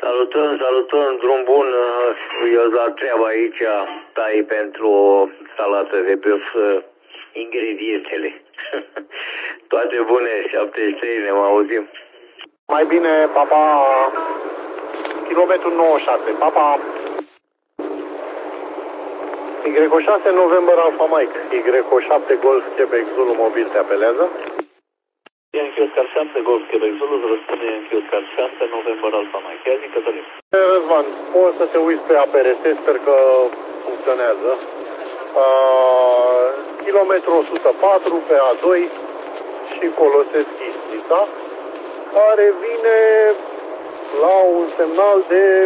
Salutăm, salutăm, drum bun. Eu la treaba aici, tai pentru o salată de băf ingredientele. Toate bune, 73, ne auzim. Mai bine, papa, kilometrul 96, papa. Y6 November Alpha Mike, Y7 Golf Quebec Zulu mobil te apelează. Yankee Oscar 7 Golf Quebec Zulu îți răspunde Yankee Oscar 6 November Alpha Mike. Ia zi, Cătălin. Răzvan, poți să te uiți pe APRS, sper că funcționează. Kilometru 104 pe A2 și folosesc Istrița, care vine la un semnal de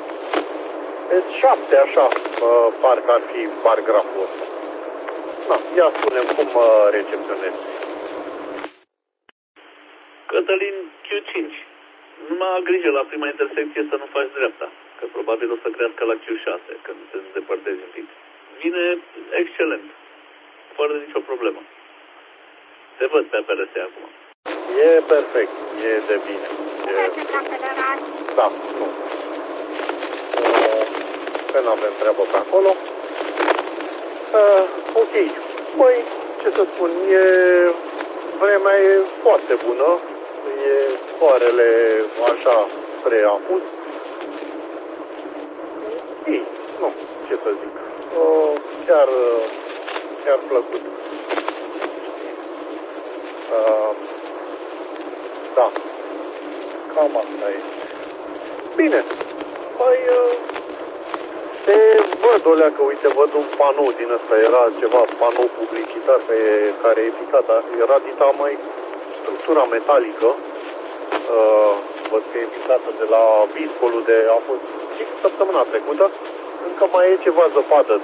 S7, așa, parcă ar fi paragraful ăsta. Da, ia spune-mi cum recepționezi. Cătălin Q5. Numai ai grijă la prima intersecție să nu faci dreapta, că probabil o să crească la Q6 când te îndepărtezi un pic. Vine excelent, fără nicio problemă. Te văd pe APRS acum. E perfect, e de bine. Da, nu. Că nu avem treabă pe acolo. Ok, păi, ce să spun, vremea e foarte bună. E soarele așa spre apus. Ei, nu, ce să zic. Chiar plăcut. Da, cam asta e. Bine, păi te văd, olea, că uite, văd un panou din ăsta, era ceva panou publicitar care e picat, dar era dita mai structura metalică. Văd că e picată de la viscolul de, a fost săptămâna trecută. Încă mai e ceva zăpadă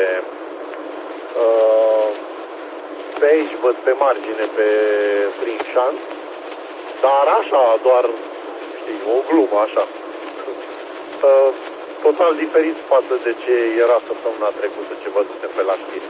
pe aici, văd pe margine, prin șanț. Dar așa, doar, știi, o glumă, așa. Total diferit față de ce era săptămâna trecută, ce văzusem pe la știri.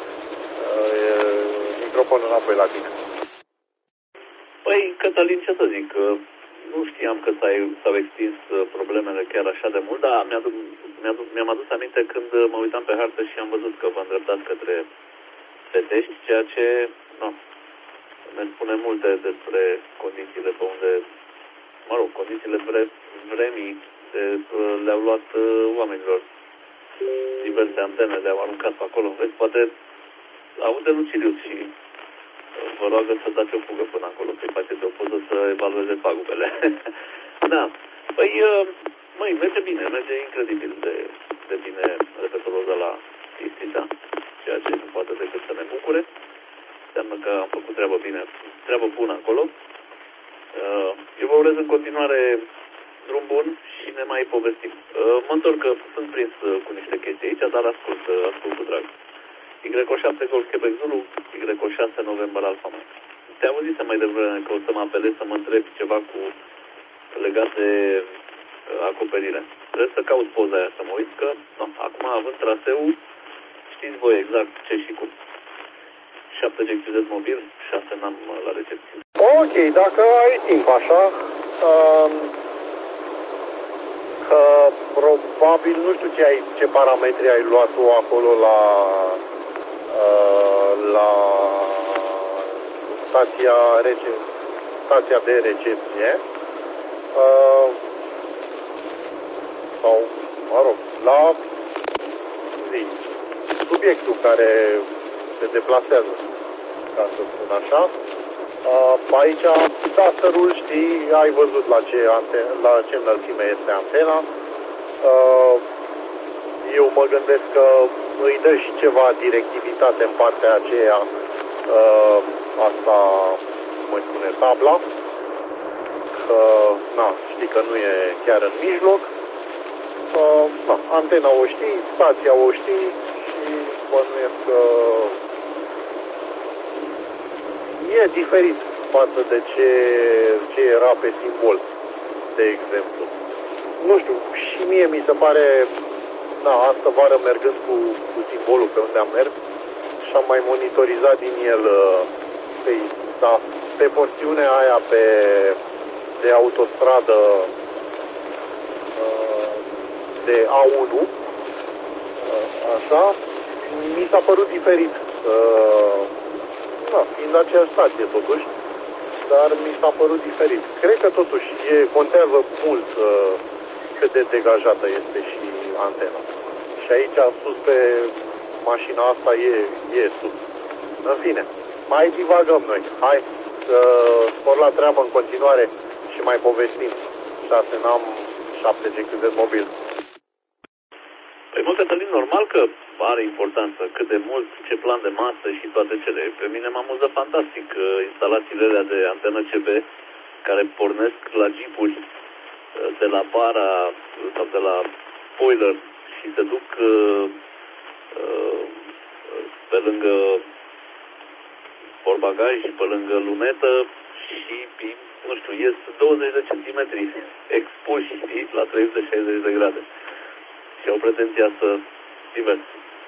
Microfonul înapoi la tine. Păi, Cătălin, ce să zic, nu știam că s-au extins problemele chiar așa de mult, dar mi-am adus aminte când mă uitam pe hartă și am văzut că vă îndreptați către Petești, ceea ce, nu, ne spune multe despre condițiile pe unde, mă rog, condițiile vremii le-au luat oamenilor. Diverse antene le-au aruncat pe acolo. Vezi, poate aude Lucilius și vă roagă să dați o fugă până acolo, să-i faceți o poză să evalueze pagubele. Da. Păi, măi, merge bine, merge incredibil de bine repetorul ăsta la Istița, ceea ce nu poate decât să ne bucure. Înseamnă că am făcut treabă bună acolo. Eu vă urez în continuare drum bun și ne mai povestim. Mă întorc că sunt prins cu niște chestii aici, dar ascult cu drag. Y7 Golf Quebec Zulu, Y6 November Alpha Mike. Te auzisem mai devreme că o să mă apelez să mă întreb ceva legat de acoperire. Trebuie să caut poza aia, să mă uit că, no, acum având traseul, știți voi exact ce și cum. 7 GQZ mobil, 6 n-am la recepție. Ok, dacă ai timp așa, că probabil nu știu ce parametri ai luat tu acolo la stația de recepție sau, mă rog, la subiectul care se deplasează, ca să spun așa. Aici, dasărul, știi, ai văzut la ce înălțime este antena. Eu mă gândesc că îi dă și ceva directivitate în partea aceea, asta, cum îi spune, tabla. Că, na, știi că nu e chiar în mijloc. Antena o știi, stația o știi și bănuiesc că e diferit față de ce era pe simbol, de exemplu. Nu știu, și mie mi se pare, astă vară mergând cu simbolul pe unde am mers și am mai monitorizat din el pe porțiunea aia de autostradă de A1, așa, mi s-a părut diferit. Fiind aceeași stație totuși, dar mi s-a părut diferit. Cred că totuși contează mult cât de degajată este și antena. Și aici sus pe mașina asta e sus. În fine, mai divagăm noi. Hai să spor la treabă în continuare și mai povestim. 6 n-am 7 GQZ mobil. Păi mă, Cătălin, normal că are importanță cât de mult, ce plan de masă și toate cele. Pe mine mă amuză fantastic instalațiile alea de antenă CB care pornesc la jeepuri de la bara sau de la spoiler și se duc pe lângă portbagaj, pe lângă lunetă și, nu știu, ies 20 de centimetri expuși, știi, la 360 de grade. Și au pretenția să divers.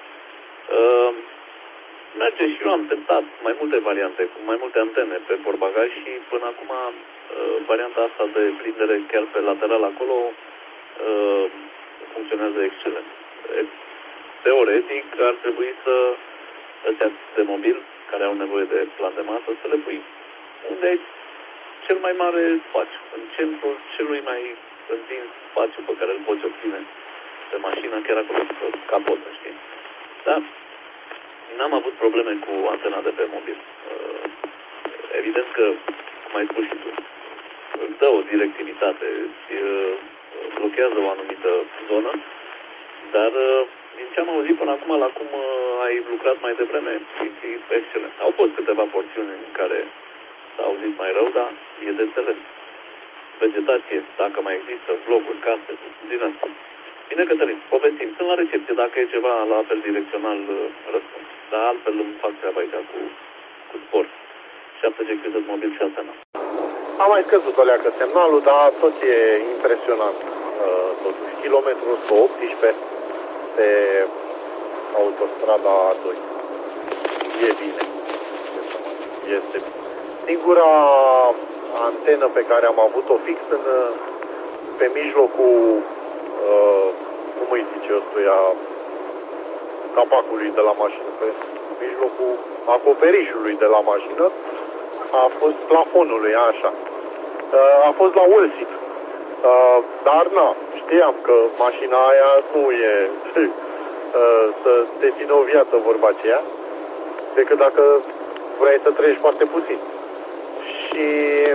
Merge și eu am tentat mai multe variante, cu mai multe antene pe portbagaj și până acum varianta asta de prindere chiar pe lateral acolo funcționează excelent. Teoretic ar trebui să ăstea de mobil care au nevoie de plan de masă să le pui unde ai cel mai mare spațiu, în centrul celui mai întins spațiu pe care îl poți obține pe mașină, chiar acolo pe capotă, știi? Dar n-am avut probleme cu antena de pe mobil. Evident că, cum ai spus și tu, îți dă o directivitate, îți blochează o anumită zonă, dar din ce am auzit până acum, la cum ai lucrat mai devreme, e excelent. Au fost câteva porțiuni în care s-a auzit mai rău, dar e de înțeles. Vegetație, dacă mai există, vloguri, case, din asta. Bine, Cătălin, povestim. Sunt la recepție. Dacă e ceva la apel direcțional, răspund. Dar altfel îmi fac treaba aici cu sport. 7G cât mobil și antena. Am mai scăzut o leacă semnalul, dar tot e impresionant. Totuși, kilometrul 118 pe autostrada A2. E bine. Este bine. Singura antenă pe care am avut-o fix pe mijlocul cum îi zice ăstuia, capacului de la mașină, pe mijlocul acoperișului de la mașină, a fost plafonului, așa. A fost la Ulsit. Dar, știam că mașina aia nu e să te țină o viață, vorba aceea, decât dacă vrei să treci foarte puțin. Și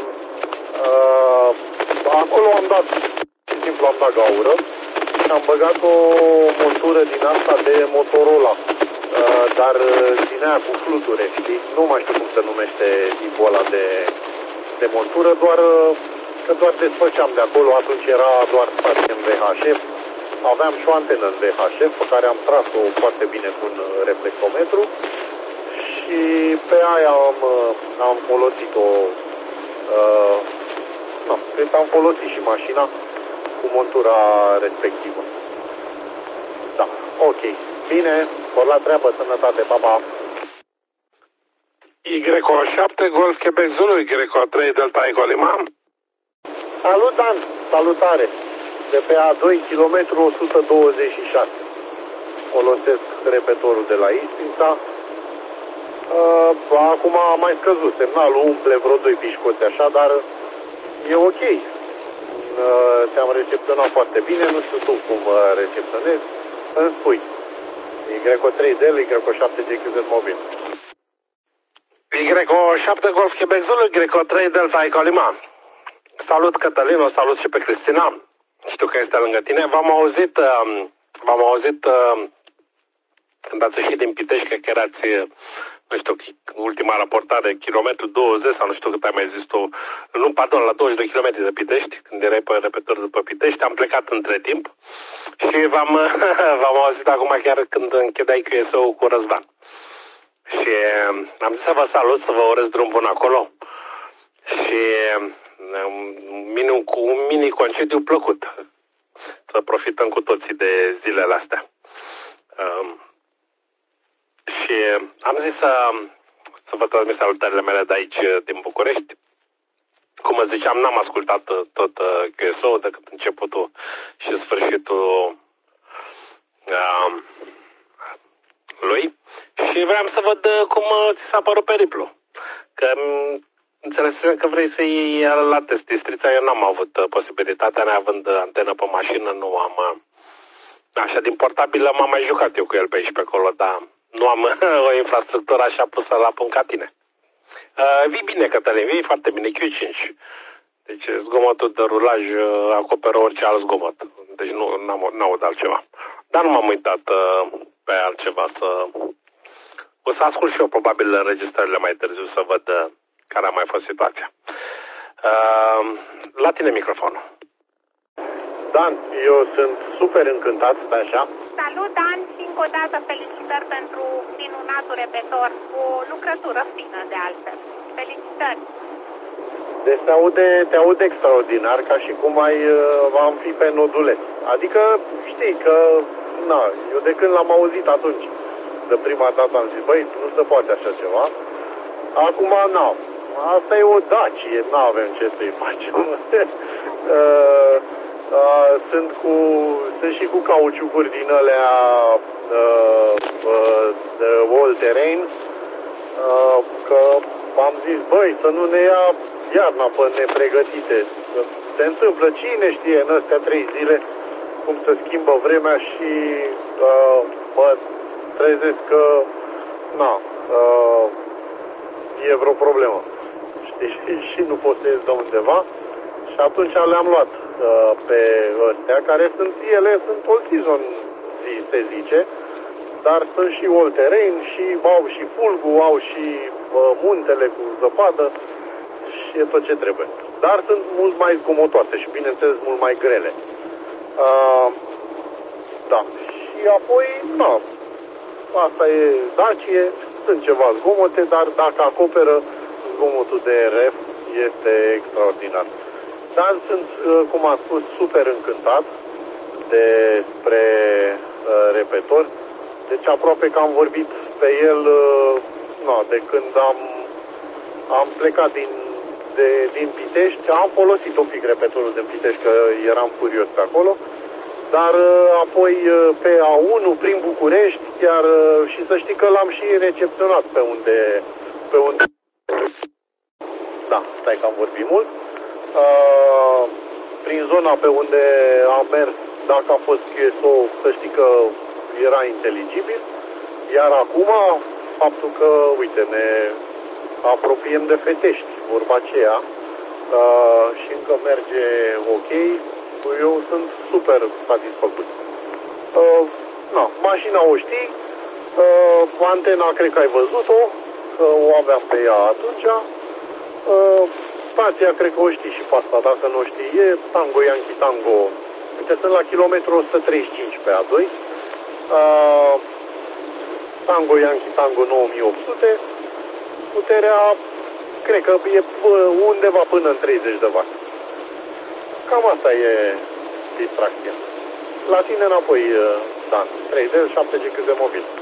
acolo am dat, simplu am dat gaură și am băgat o montură din asta de Motorola, dar din aia cu fluture, știi? Nu mai știu cum se numește tipul ăla de montură, că doar desfăceam de acolo, atunci era doar stație în VHF, aveam și o antenă în VHF pe care am tras-o foarte bine cu un reflectometru și pe aia am folosit-o, cred că am folosit și mașina cu montura respectivă. Da, ok. Bine, por la treabă, sănătate, pa, pa. Y7 Golf Quebec Zulu, Y3 Delta Echo Lima. Salut, Dan, salutare. De pe A2, kilometru 126. Folosesc repetorul de la Istința. Acum a mai scăzut semnalul, umple vreo 2 pișcoți așa, dar e ok. Te-am recepționat foarte bine, nu știu tu cum recepționezi. Îmi spui. Y3DL, Y7 GQZ mobil. Y7 Golf Quebec Zulu, Y3 Delta Echo Lima. Salut, Cătălin, o salut și pe Cristina. Știu că este lângă tine. V-am auzit când ați ieșit din Pitești, că erați, nu știu, ultima raportare, kilometru 20 sau nu știu cât ai mai zis tu. Nu, pardon, la 20 de kilometri de Pitești, când erai pe repetor după Pitești. Am plecat între timp și v-am auzit acum chiar când închedeai QSO-ul cu Răzvan. Și am zis să vă salut, să vă urez drum bun acolo. Și cu un mini concediu plăcut. Să profităm cu toții de zilele astea. Și am zis să vă transmit salutările mele de aici, din București. Cum îți ziceam, n-am ascultat tot QSO decât începutul și sfârșitul lui și vreau să văd cum ți s-a părut periplu. Că înțeles că vrei să iei la test distrița, eu n-am avut posibilitatea, neavând antenă pe mașină, nu am... Așa, din portabilă m-am mai jucat eu cu el pe aici pe acolo, dar nu am o infrastructură așa pusă la punct ca tine. Vii bine, Cătălin, vii foarte bine, Q5. Deci zgomotul de rulaj acoperă orice alt zgomot. Deci nu aud altceva. Dar nu m-am uitat pe altceva să... O să ascult și eu probabil înregistrările mai târziu să văd care a mai fost situația. La tine microfonul. Dan, eu sunt super încântat, stai așa. Salut, Dan, și încă o dată felicitări pentru minunatul repetor, o lucrătură fină de altfel. Felicitări! Deci te aude extraordinar, ca și cum am fi pe noduleț. Adică știi că, eu de când l-am auzit atunci, de prima dată am zis, băi, nu se poate așa ceva. Acum, asta e o Dacie, n-avem ce să-i facem. Sunt și cu cauciucuri din alea all terrain, că am zis, băi, să nu ne ia iarna pe nepregătite. Se întâmplă, cine știe, în astea 3 zile cum se schimbă vremea și mă trezesc că e vreo problemă. Știi? Și nu pot să ies de undeva. Și atunci le-am luat pe ăstea, care sunt all season, se zice, dar sunt și all terrain și au și fulgul, au și muntele cu zăpadă și e tot ce trebuie. Dar sunt mult mai zgomotoase și bineînțeles mult mai grele. Da. Și apoi, asta e Dacie, sunt ceva zgomote, dar dacă acoperă zgomotul de RF, este extraordinar. Dar sunt, cum am spus, super încântat despre repetor. Deci aproape că am vorbit pe el de când am plecat din Pitești. Am folosit un pic repetorul din Pitești, că eram curios pe acolo. Dar apoi pe A1 prin București, chiar și să știi că l-am și recepționat pe unde... Da, stai că am vorbit mult. Prin zona pe unde am mers, dacă a fost QSO, să știi că era inteligibil. Iar acum, faptul că, uite, ne apropiem de Fetești, vorba aceea, și încă merge ok, eu sunt super satisfăcut. Mașina o știi, antena cred că ai văzut-o, că o aveam pe ea atunci. Stația cred că o știi și pe asta, dacă nu o știi, e Tango Yankee Tango. Uite, sunt la kilometru 135 pe A2. Tango Yankee Tango 9800. Puterea, cred că e undeva până în 30 de W. Cam asta e distracția. La tine înapoi, Dan, 3D, 7G cât de mobil.